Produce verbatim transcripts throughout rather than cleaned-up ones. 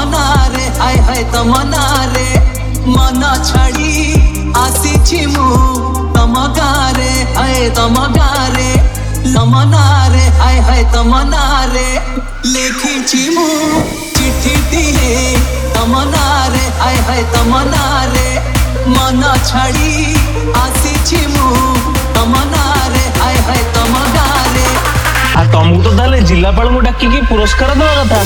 तमना रे हाय हाय तमना रे मन छाड़ी आसी मु तम गारे हाय तम गारे तमना रे हाय हाय तमना रे लिखी मु चिट्ठी दिए तमना रे हाय हाय तमना रे मन छाड़ी आसी मु तमना रे हाय हाय तम गारे। आ तुमको तो ताले जिलापाल को डाकी पुरस्कार दवा कथा।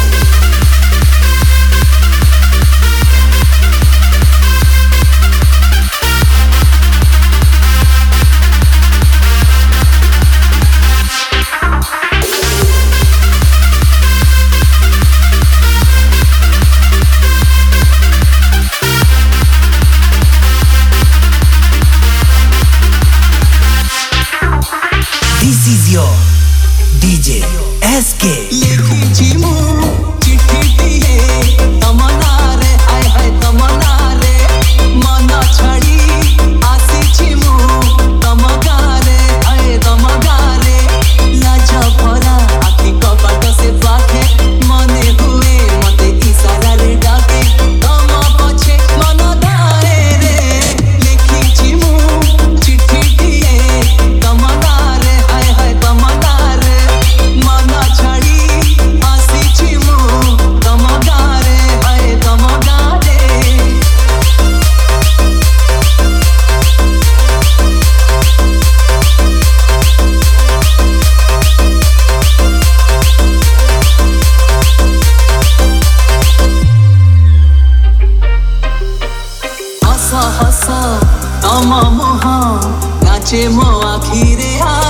This is your D J S K। लिखी मु चिट्ठी दिए तमना रे हाय हाय तमना रे मन छाड़ी आसी मु तम गारे हाय तम गारे लाज भरा आखि कबाट से पाखे मने हुए मते इशारा रे डाके तम पछे मन दाए रे लिखी मु चिट्ठी दिए तमना रे हाय हाय तमना रे मन छाड़ी आसी मु तम गारे हाय तम गारे। हस हस तम मुह नाचे मो आखिरे